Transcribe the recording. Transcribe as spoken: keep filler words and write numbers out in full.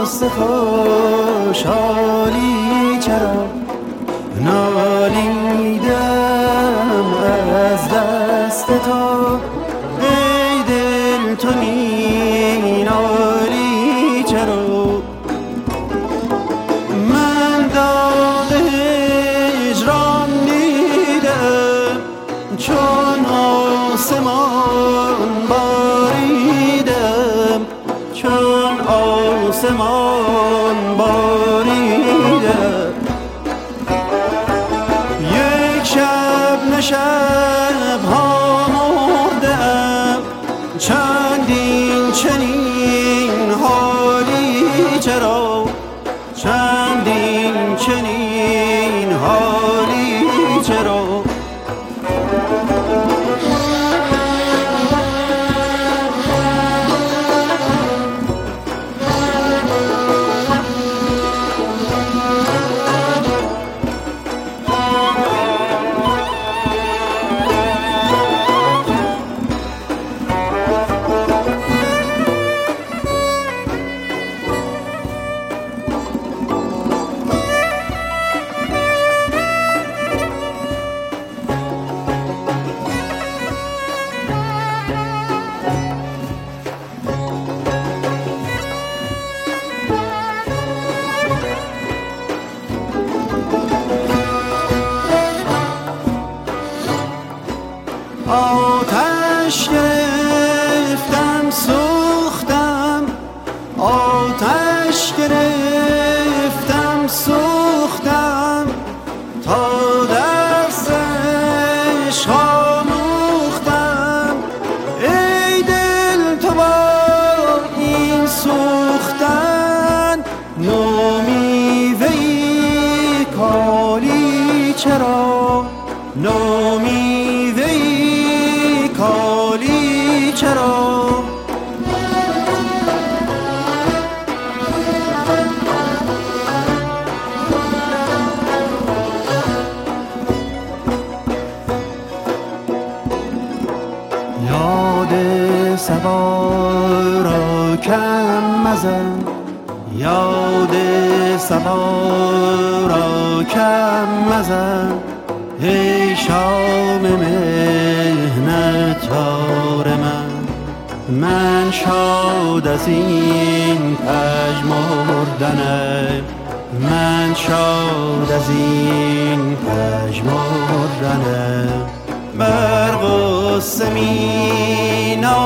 غصه خوشحالی چرا نالیدم از دست تو ای دل تو می نالی چرا من داغ هجران دیدم چون آسمان باریدم چون آسمان باریدم یک شب نه شب ها مردم چندین چنین حالی چرا چندین چنین حالی چرا آتش گرفتم سوختم آتش گرفتم سوختم تا دست عشق آموختم ای دل تو با این سوختن نومیدی کالی چرا نومیدی کالی چرا یاد صبا را کم مزن یاد صبا را کم مزن ای شام مهنتار من من شاد از این پژمردنم من شاد از این پژمردنم بر غصه می